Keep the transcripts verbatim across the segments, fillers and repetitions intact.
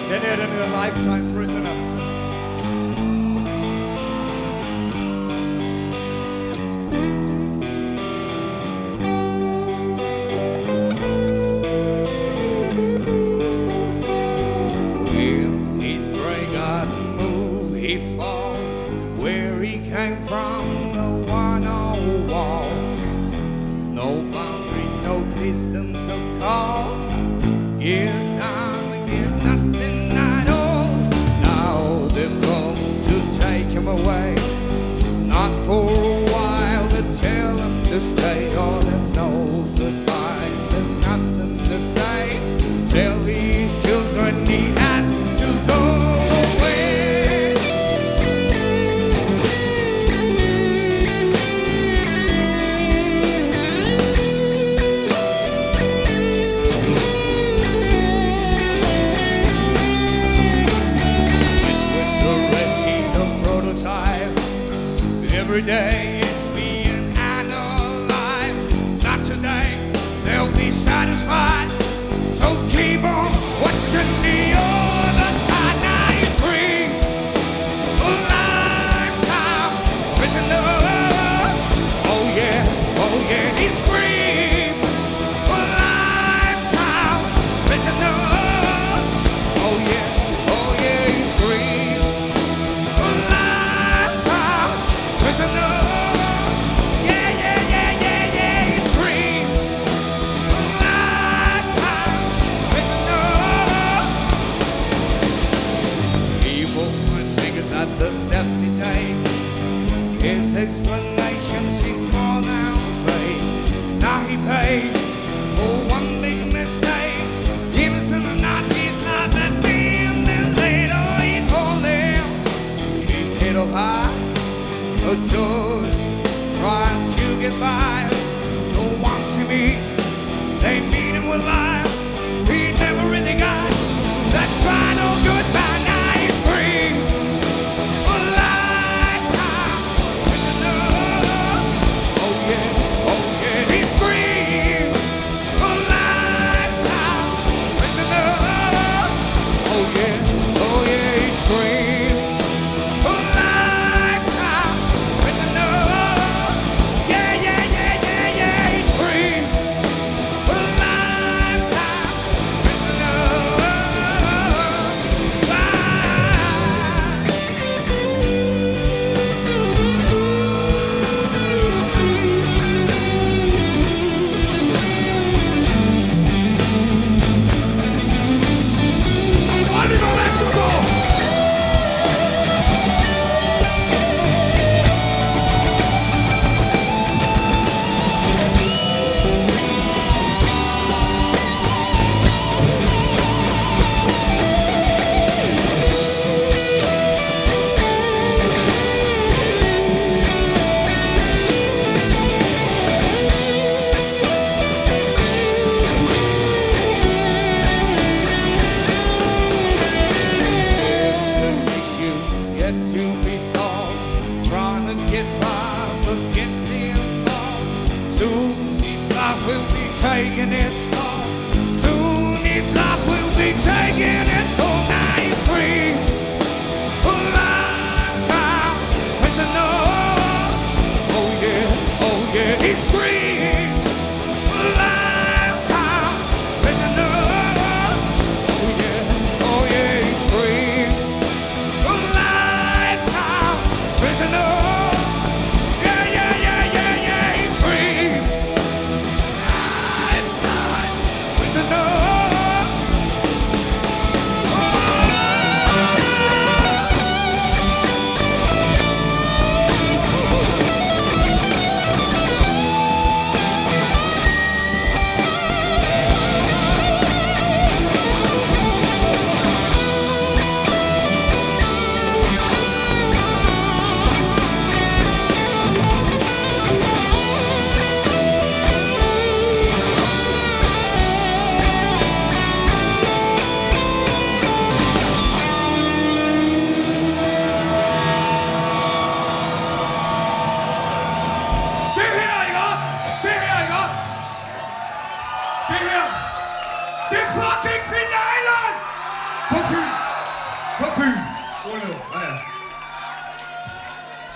They need a lifetime prisoner. When his brain got moved, he falls where he came from. No one on walls, no boundaries, no distance of cause. Get down, get nothing at all. Now they've come to take him away, not for a while, to tell him to stay. Oh, there's no goodbyes, there's nothing to say. Tell these children he has to go away. And with the rest, he's a prototype. Every day is being analyzed. Not today, they'll be satisfied. So keep on watching the other side. Now he screams, a lifetime prisoner. Oh yeah, oh yeah, he screams, a lifetime prisoner. Oh yeah, oh yeah, he screams, a lifetime prisoner. Yeah, yeah, yeah, yeah, yeah, he screams, a lifetime prisoner. Evil and fingers at the steps he takes. His explanation seems more than fake. Now he pays for one big mistake. Innocent or not, he's not that's being delayed. Oh, he's holding his head up high, a just trying to get by. No one see me, they meet him with lies. He never really got that final goodbye. Now he screams, a lifetime prisoner. Oh yeah, oh yeah, he screams, a lifetime prisoner. Oh yeah, oh yeah, he screams, a lifetime prisoner. Yeah, yeah, yeah, yeah, yeah, he screams, a lifetime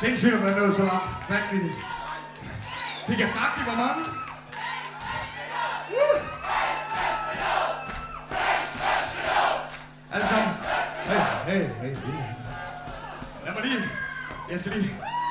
Sindssygt at være nået så langt. Vanvittigt. Fik jeg sagt, de var mange? Uh! Alle sammen. Hey, hey, hey. Lad mig lige. Jeg skal lige.